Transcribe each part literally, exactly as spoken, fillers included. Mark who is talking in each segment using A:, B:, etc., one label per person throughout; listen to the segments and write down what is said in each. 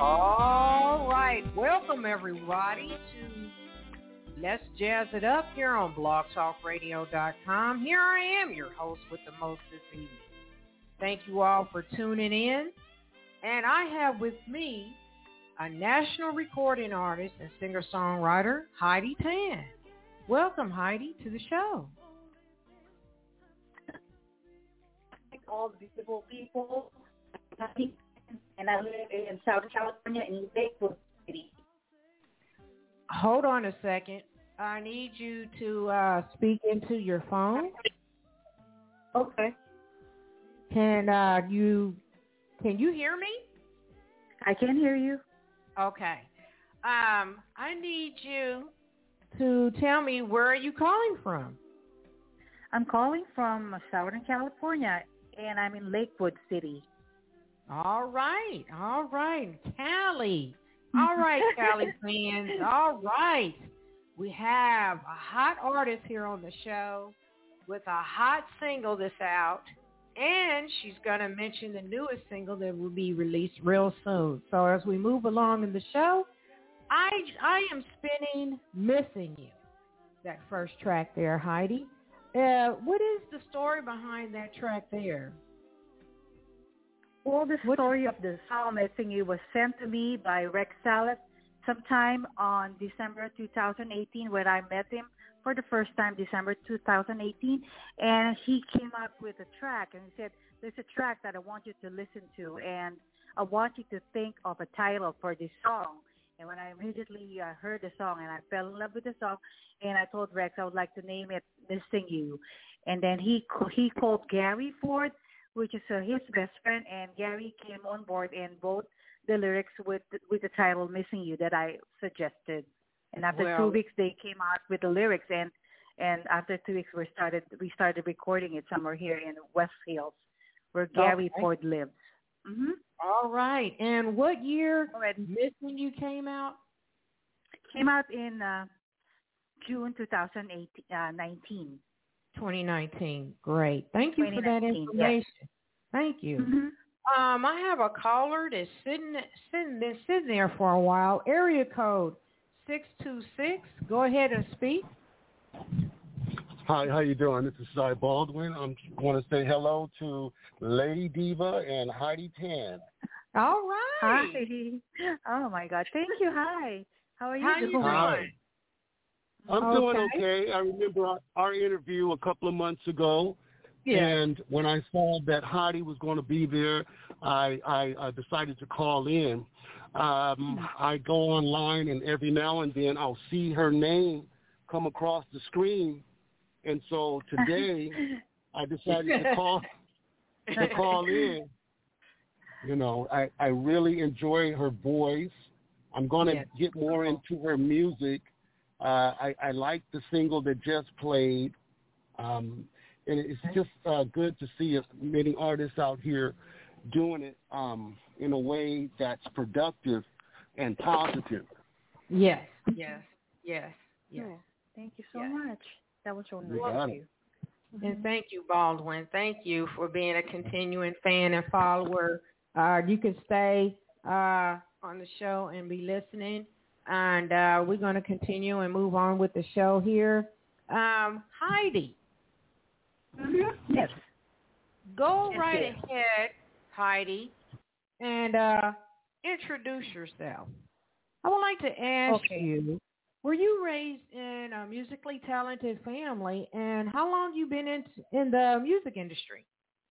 A: All right. Welcome, everybody, to Let's Jazz It Up here on blog talk radio dot com. Here I am, your host with the most this evening. Thank you all for tuning in. And I have with me a national recording artist and singer-songwriter, Heidi Tan. Welcome, Heidi, to the show.
B: All beautiful people, and I live in Southern California in Lakewood City.
A: Hold on a second. I need you to uh, speak into your phone.
B: Okay.
A: Can uh, you can you hear me?
B: I can hear you.
A: Okay. Um, I need you to tell me, where are you calling from?
B: I'm calling from Southern California, and I'm in Lakewood City.
A: All right. All right. Cali. All right, Cali fans. All right. We have a hot artist here on the show with a hot single that's out, and she's going to mention the newest single that will be released real soon. So as we move along in the show, I, I am spinning Missing You, that first track there, Heidi. Uh, what is the story behind that track there?
B: Well, the story of the song Missing You was sent to me by Rex Salas sometime on December two thousand eighteen when I met him for the first time, December two thousand eighteen. And he came up with a track and he said, there's a track that I want you to listen to, and I want you to think of a title for this song. And when I immediately uh, heard the song and I fell in love with the song, and I told Rex I would like to name it Missing You. And then he he called Gary Ford, which is uh, his best friend, and Gary came on board and wrote the lyrics with with the title Missing You that I suggested. And after
A: well,
B: two weeks, they came out with the lyrics, and and after two weeks, we started we started recording it somewhere here in West Hills, where Gary
A: okay.
B: Ford lives. Mm-hmm.
A: All right. And what year
B: Already.
A: Missing You came out?
B: Came out in uh, June two thousand nineteen.
A: twenty nineteen. Great. Thank you for that information.
B: Yes.
A: Thank you.
B: Mm-hmm.
A: Um, I have a caller that's sitting, sitting, been sitting there for a while. Area code six two six. Go ahead and speak.
C: Hi, how you doing? This is Cy Baldwin. I want to say hello to Lady Diva and Heidi Tan.
A: All right.
B: Hi. Oh, my God. Thank you. Hi. How are you
A: How
B: doing?
A: you doing?
C: Hi. I'm
A: okay.
C: doing okay. I remember our, our interview a couple of months ago.
A: Yeah.
C: And when I saw that Heidi was going to be there, I, I, I decided to call in. Um, I go online, and every now and then I'll see her name come across the screen. And so today I decided to call to call in. You know, I, I really enjoy her voice. I'm going to
A: yes.
C: get more into her music. Uh, I, I like the single that just played. Um, and it's just uh, good to see many artists out here doing it um, in a way that's productive and positive.
A: Yes, yes, yes, yes.
B: Oh, thank you so
A: yes.
B: much. That was really
C: You
B: nice
C: got
B: of
C: it.
B: you.
A: And thank you, Baldwin. Thank you for being a continuing fan and follower. Uh, you can stay uh, on the show and be listening. And uh, we're going to continue and move on with the show here. Um, Heidi.
B: Mm-hmm. Yes.
A: Go
B: yes,
A: right
B: yes.
A: ahead, Heidi, and uh, introduce yourself. I would like to ask
B: okay.
A: you, were you raised in a musically talented family, and how long have you been in, in the music industry?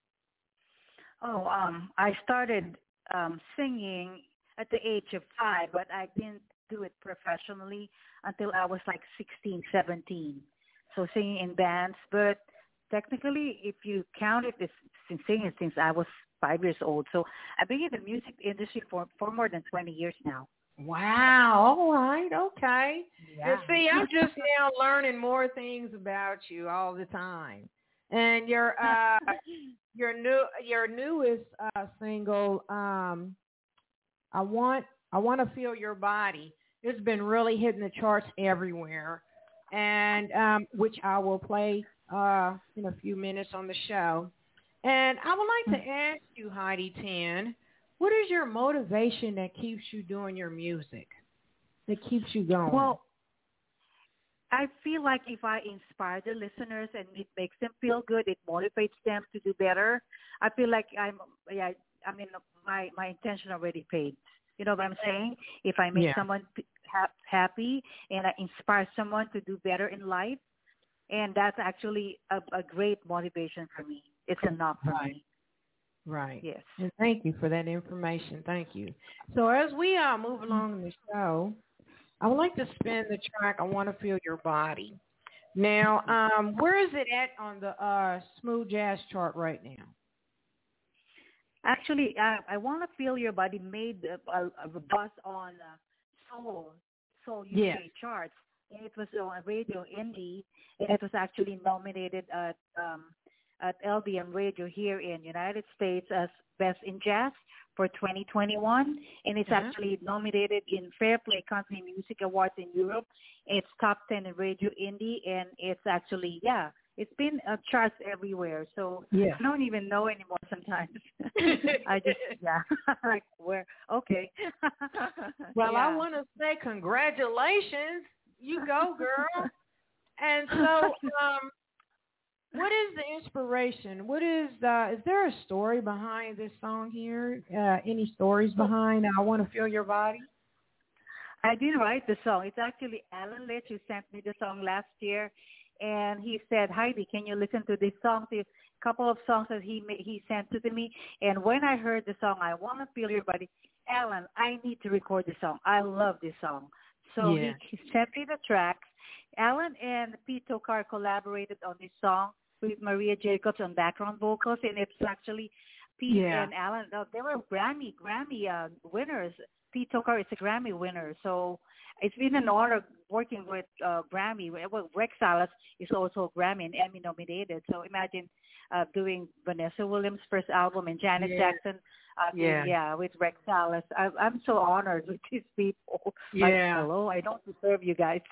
B: Oh, um, I started um, singing at the age of five, but I didn't do it professionally until I was like sixteen, seventeen. So singing in bands, but technically, if you count it, it's been singing since I was five years old. So I've been in the music industry for, for more than twenty years now.
A: Wow. All right. Okay.
B: Yeah.
A: And see, I'm just now learning more things about you all the time. And your uh, your new your newest uh, single, um, I want I want to feel your body. It's been really hitting the charts everywhere, and um, which I will play uh, in a few minutes on the show. And I would like to ask you, Heidi Tan, what is your motivation that keeps you doing your music, that keeps you going?
B: Well, I feel like if I inspire the listeners and it makes them feel good, it motivates them to do better. I feel like I'm, yeah, I mean, my, my intention already paid. You know what I'm saying? If I make yeah. someone ha- happy and I inspire someone to do better in life, and that's actually a, a great motivation for me. It's enough for
A: right.
B: me.
A: Right.
B: Yes.
A: And thank you for that information. Thank you. So as we uh, move along in the show, I would like to spin the track, I Want to Feel Your Body. Now, um, where is it at on the uh, Smooth Jazz chart right now?
B: Actually, uh, I Want to Feel Your Body made a, a, a buzz on uh, Soul, Soul U K yes. charts. And it was on Radio Indie, and it was actually nominated at um, at L B M Radio here in United States as Best in Jazz for twenty twenty-one, and it's uh-huh. actually nominated in Fair Play Country Music Awards in Europe. It's top ten in Radio Indie, and it's actually, yeah, it's been uh, charts everywhere. So yeah. I don't even know anymore sometimes. I just, yeah, like, where, okay.
A: Well,
B: yeah.
A: I want to say congratulations. You go, girl. And so, um, what is the inspiration? What is the, is there a story behind this song here? Uh, any stories behind I Want to Feel Your Body?
B: I didn't write the song. It's actually Alan Litch who sent me the song last year. And he said, Heidi, can you listen to this song? A couple of songs that he he sent to me. And when I heard the song, I Want to Feel Your Body, Alan, I need to record this song. I love this song. So yeah. he, he sent me the tracks. Alan and Pete Tokar collaborated on this song with Maria Jacobs on background vocals, and it's actually Pete yeah. and Alan. Uh, they were Grammy Grammy uh, winners. Pete Tokar is a Grammy winner, so it's been an honor working with uh, Grammy. Well, Rex Salas is also Grammy and Emmy nominated. So imagine uh, doing Vanessa Williams' first album and Janet yeah. Jackson. Uh, yeah. yeah, with Rex Salas. I, I'm so honored with these people.
A: Yeah.
B: Like, hello, I don't deserve you guys.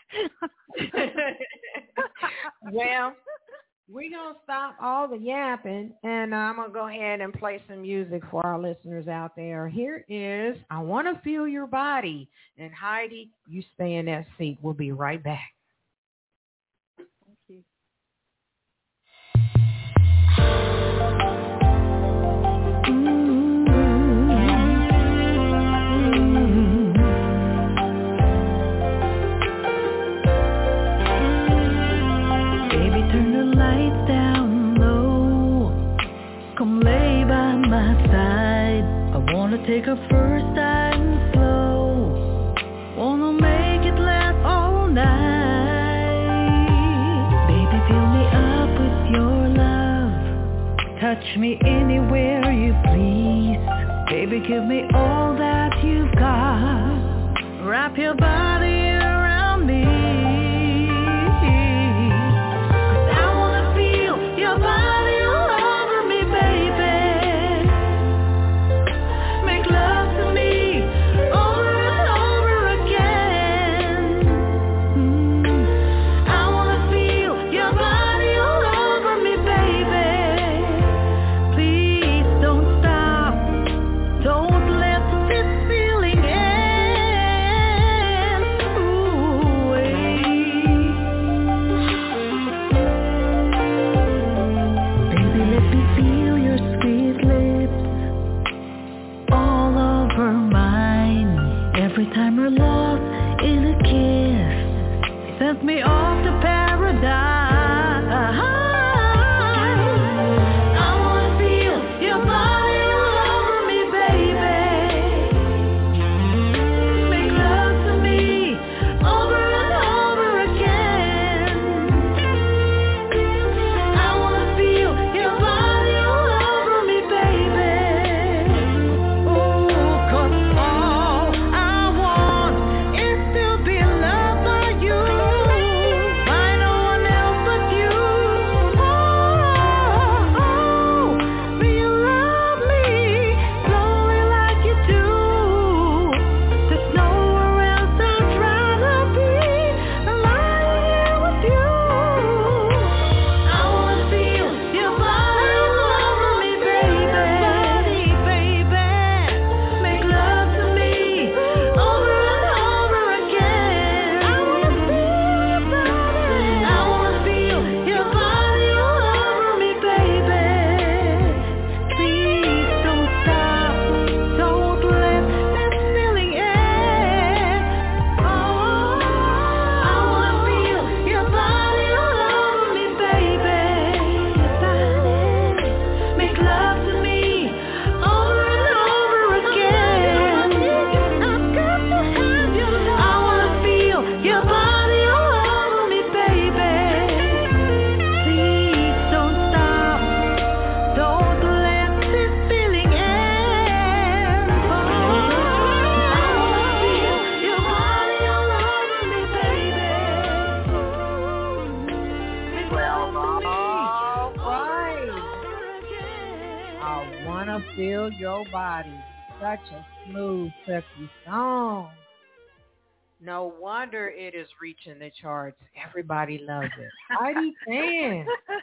A: Well, we're going to stop all the yapping, and uh, I'm going to go ahead and play some music for our listeners out there. Here is I Want to Feel Your Body. And Heidi, you stay in that seat. We'll be right back.
B: Thank you.
D: Take a first time slow. Wanna make it last all night. Baby, fill me up with your love. Touch me anywhere you please. Baby, give me all that you've got. Wrap your body around me. 'Cause I wanna feel your body. Time we're lost in a kiss, it sends me off to paradise. I wanna feel your body all over me, baby. Make love to me over and over again. I wanna feel your body all over me, baby. Oh, 'cause all I want is to be loved by you, by no one else.
A: Your Body. Such a smooth, sexy song. No wonder it is reaching the charts. Everybody loves it. Heidi Tan.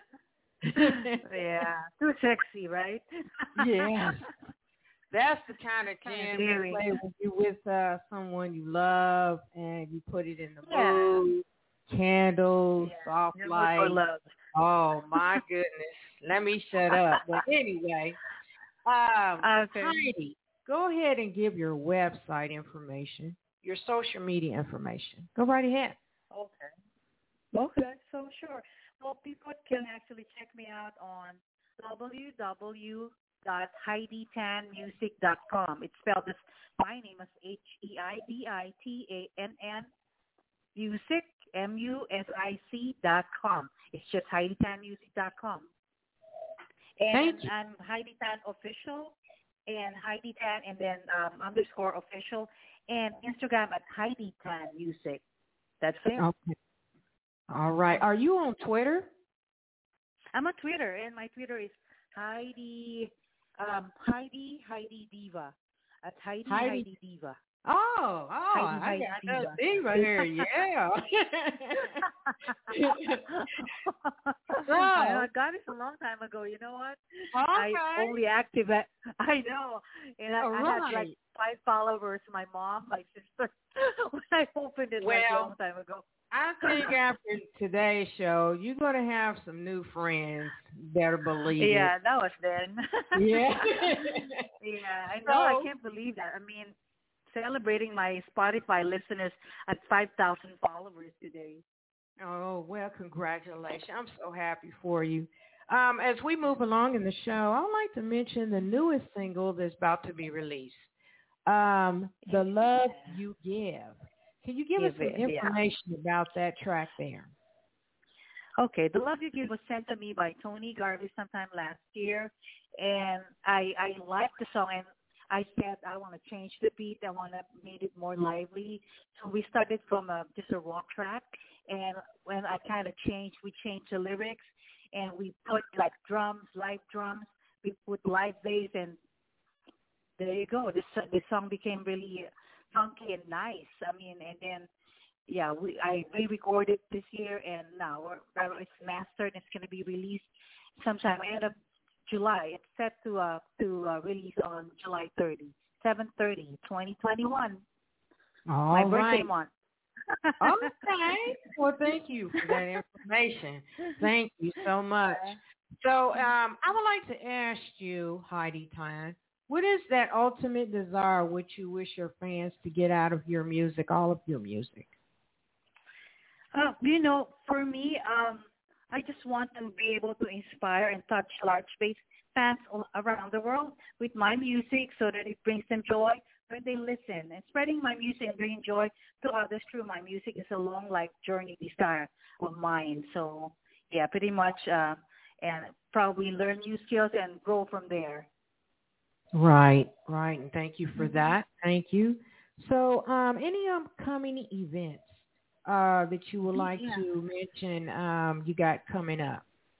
B: Yeah, too sexy, right?
A: Yes. That's the kind of jam you play when you're with uh, someone you love and you put it in the
B: yeah.
A: mood. Candles,
B: yeah.
A: soft
B: Your
A: light.
B: mood for love.
A: Oh, my goodness. Let me shut up. But anyway, um,
B: okay.
A: Heidi, go ahead and give your website information, your social media information. Go right ahead.
B: Okay. Okay, so sure. Well, people can actually check me out on w w w dot heidi tan music dot com. It's spelled as my name is H E I D I T A N N music, M U S I C dot com. It's just heidi tan music dot com. And
A: Thank you.
B: I'm Heidi Tan Official and Heidi Tan and then um, underscore official and Instagram at Heidi Tan Music. That's it.
A: Okay. All right. Are you on Twitter?
B: I'm on Twitter, and my Twitter is Heidi, um, Heidi, Heidi Diva. At Heidi, Heidi, Heidi Diva.
A: Oh, oh,
B: Heidi,
A: I
B: Heidi
A: got
B: Diva.
A: that Diva here, yeah. so,
B: I got it a long time ago. You know what?
A: Okay.
B: I only active at, I know, and I,
A: All
B: I
A: right.
B: had like five followers. My mom, my sister, when I opened it
A: well,
B: like a long time ago.
A: I think after today's show, you're going to have some new friends. Better believe it.
B: Yeah, that was then.
A: Yeah.
B: yeah, I know. So, I can't believe that. I mean, celebrating my Spotify listeners at five thousand followers today.
A: Oh, well, congratulations. I'm so happy for you. Um, as we move along in the show, I'd like to mention the newest single that's about to be released, um, The Love You Give. Can you give, give us some it, information yeah. about that track there?
B: Okay, The Love You Give was sent to me by Tony Garvey sometime last year, and I I liked the song, and I said I want to change the beat. I want to make it more lively. So we started from a, just a rock track, and when I kind of changed, we changed the lyrics, and we put like drums, live drums. We put live bass, and there you go. This this song became really funky and nice. I mean, and then yeah, we I re-recorded this year, and now we're, it's mastered. It's going to be released sometime end of July. It's set to uh to uh, release on July thirtieth, seven thirty, twenty twenty-one.
A: All
B: My
A: right.
B: birthday month.
A: Okay. Well, thank you for that information. Thank you so much. So um, I would like to ask you, Heidi Tan, what is that ultimate desire which you wish your fans to get out of your music, all of your music?
B: Uh, you know, for me, um, I just want to be able to inspire and touch large base fans all around the world with my music so that it brings them joy when they listen. And spreading my music and bringing joy to others through my music is a long life journey desire of mine. So, yeah, pretty much, uh, and probably learn new skills and grow from there.
A: Right, right. And thank you for that. Thank you. So um, any upcoming events uh, that you would like yeah. to mention um, you got coming up?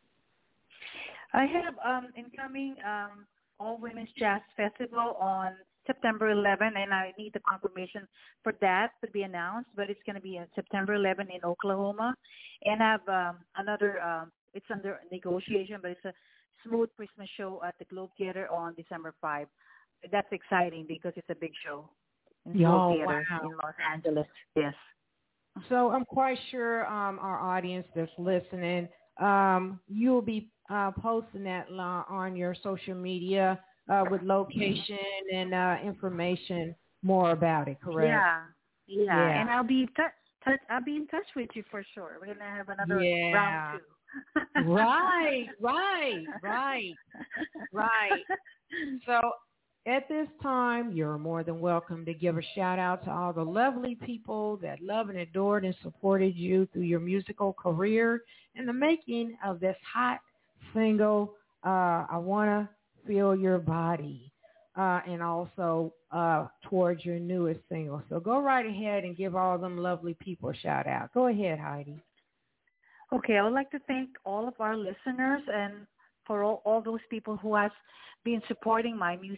B: I have um, incoming um, All Women's Jazz Festival on September eleventh, and I need the confirmation for that to be announced, but it's going to be on September eleventh in Oklahoma. And I have um, another, um, it's under negotiation, but it's a Smooth Christmas show at the Globe Theater on December fifth. That's exciting because it's a big show in the
A: oh,
B: Globe Theater
A: wow.
B: in Los Angeles. Yes.
A: So I'm quite sure um, our audience that's listening, um, you'll be uh, posting that on your social media uh, with location and uh, information more about it, correct?
B: Yeah. Yeah.
A: yeah.
B: And I'll be t- t- I'll be in touch with you for sure. We're gonna have another
A: yeah.
B: round two.
A: right, right, right, right. So at this time, you're more than welcome to give a shout out to all the lovely people that love and adored and supported you through your musical career and the making of this hot single, uh, I Want to Feel Your Body, uh, and also uh, towards your newest single. So go right ahead and give all them lovely people a shout out. Go ahead, Heidi.
B: Okay, I would like to thank all of our listeners and for all, all those people who has been supporting my music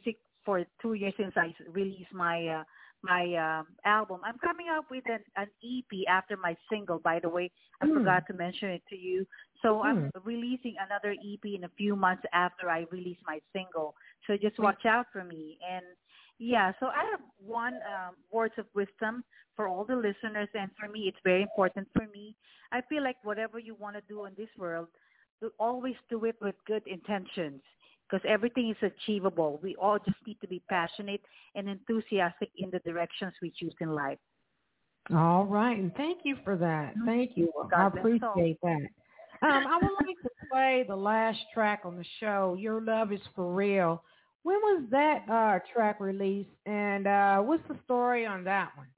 B: for two years since I released my uh, my um, album. I'm coming up with an, an E P after my single, by the way. I mm. forgot to mention it to you. So mm. I'm releasing another E P in a few months after I release my single. So just watch out for me. And yeah, so I have one um, words of wisdom for all the listeners, and for me, it's very important for me. I feel like whatever you want to do in this world, to always do it with good intentions, because everything is achievable. We all just need to be passionate and enthusiastic in the directions we choose in life.
A: All right, and thank you for that. Thank you. God I appreciate that. Um, I would like to play the last track on the show, Your Love Is For Real. When was that uh, track released, and uh, what's the story on that one?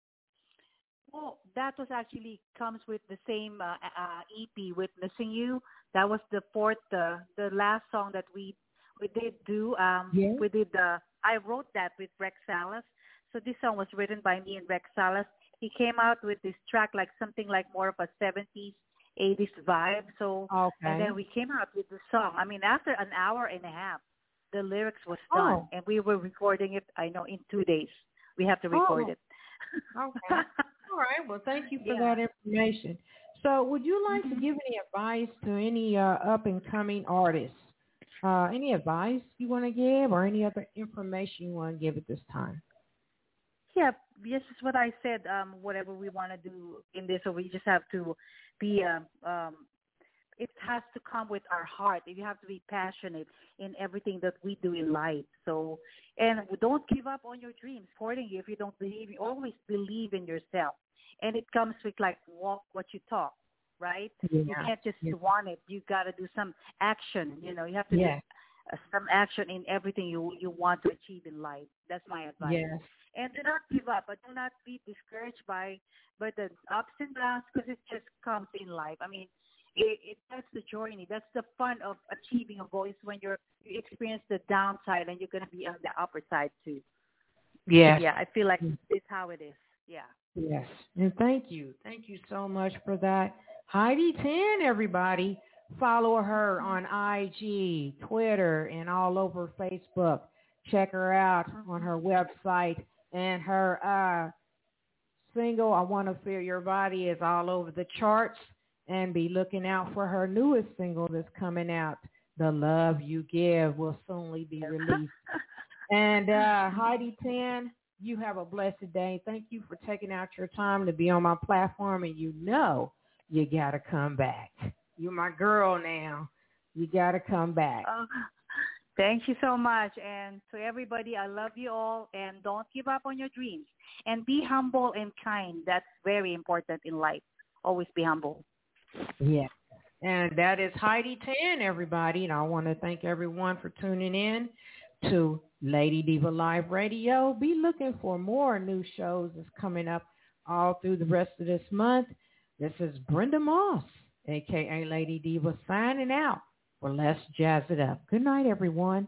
B: Well, that was actually comes with the same uh, uh, E P with Missing You. That was the fourth, uh, the last song that we we did do. Um, yeah. We did. Uh, I wrote that with Rex Salas. So this song was written by me and Rex Salas. He came out with this track like something like more of a seventies, eighties vibe. So okay. And then we came out with the song. I mean, after an hour and a half, the lyrics was done, oh. and we were recording it. I know in two days we have to record
A: oh.
B: it.
A: Okay. All right. Well, thank you for yeah. that information. So would you like mm-hmm. to give any advice to any uh, up-and-coming artists? Uh, any advice you want to give or any other information you want to give at this time?
B: Yeah, this is what I said. Um, whatever we want to do in this, so we just have to be, um, um, it has to come with our heart. You have to be passionate in everything that we do in life. So, and don't give up on your dreams. Accordingly, if you don't believe, you always believe in yourself. And it comes with like walk what you talk, right? Yeah. You can't just yeah. want it. You got to do some action. You know, you have to yeah. do uh, some action in everything you you want to achieve in life. That's my advice.
A: Yes.
B: And do not give up, but do not be discouraged by by the ups and downs, because it just comes in life. I mean, it, it that's the journey. That's the fun of achieving a goal, is when you're you experience the downside and you're going to be on the upper side too.
A: Yes.
B: Yeah, I feel like it's how it is. Yeah.
A: Yes, and thank you. Thank you so much for that. Heidi ten, everybody. Follow her on I G, Twitter, and all over Facebook. Check her out on her website. And her uh, single, I Want to Feel Your Body, is all over the charts. And be looking out for her newest single that's coming out, The Love You Give, will soonly be released. And uh, Heidi ten, you have a blessed day. Thank you for taking out your time to be on my platform, and you know you got to come back. You're my girl now. You got to come back.
B: Oh, thank you so much. And to everybody, I love you all, and don't give up on your dreams. And be humble and kind. That's very important in life. Always be humble.
A: Yeah. And that is Heidi ten, everybody. And I want to thank everyone for tuning in to Lady Diva Live Radio. Be looking for more new shows that's coming up all through the rest of this month. This is Brenda Moss, a k a. Lady Diva, signing out for Let's Jazz It Up. Good night, everyone.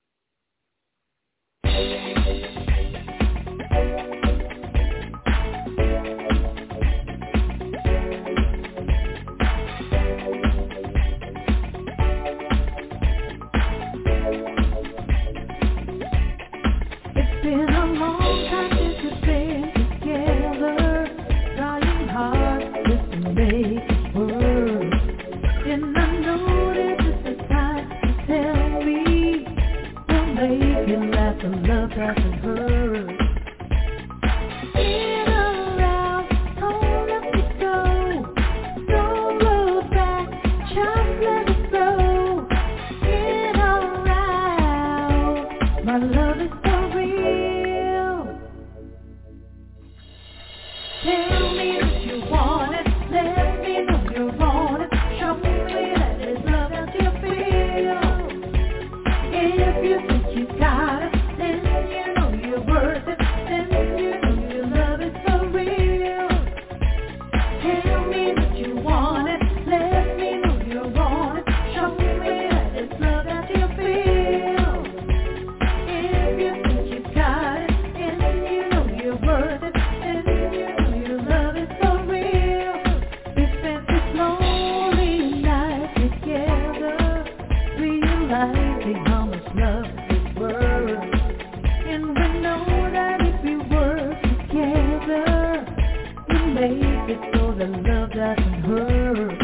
D: Been a long time since we've been together, trying hard just to make it work. And I know that this is time to tell me doesn't hurt.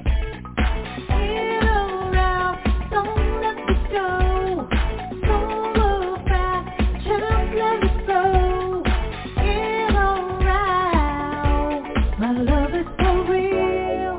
D: Get around, don't let it go. Don't look back, just let it go. Get around, my love is for real.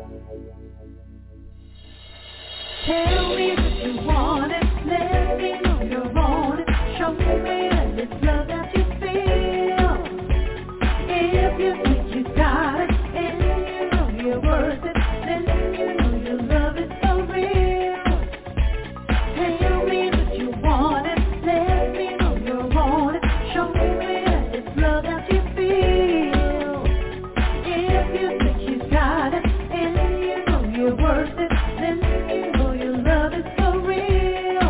D: Tell me that you want it, let me know you want it. Show me that it's love that you feel. If you think you got it, and you know you're worth it, then you know your love is for real. Tell me that you want it, let me know you want it. Show me that it's love that you feel. If you think you got it, and you know you're worth it, then you know your love is for real.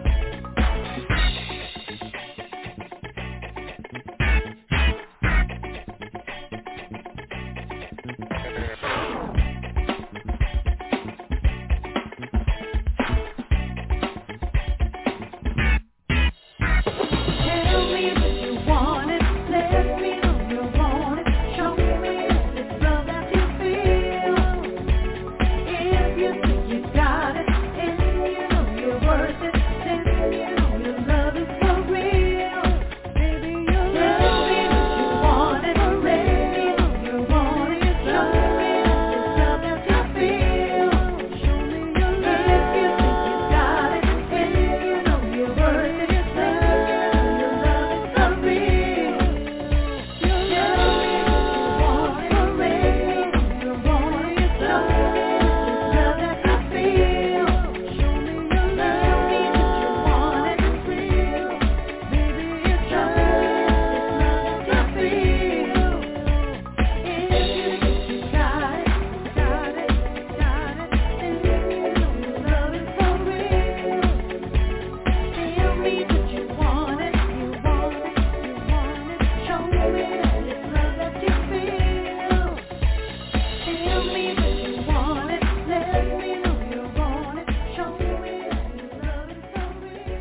D: Tell me that you want it, let me know you want it. Show me that it's love that you feel. If you think you got it, and you know you're worth it, then you know your love is for real. Baby, your love. Tell me that you want it, let me know you want it. Show me that it's love that you feel. Show me your love. If you think you got it, and you know you're worth it, then you know your love is for real. Tell me that you want it, let me know you want it. Show me that it's love that you feel. Show me your love. Tell me that you want it, it's real. Baby, it's love, it's love that you feel. If you think you got it, got it, got it, then you know your love is for real. Tell me that you want it, you want it, you want it. Show me that it's love that you feel. Tell me that you want it, let me know you want it. Show me that your love is for real.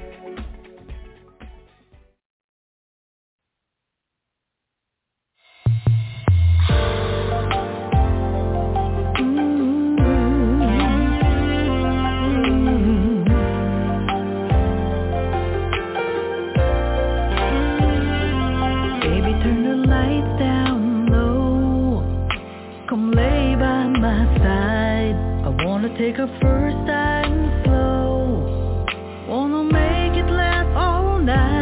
D: Baby, turn the lights down low. Come lay by my side. I wanna take a first time slow. Wanna make it last all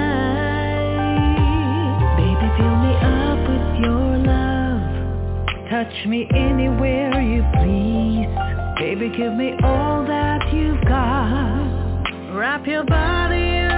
D: night. Baby, fill me up with your love. Touch me anywhere you please. Baby, give me all that you've got. Wrap your body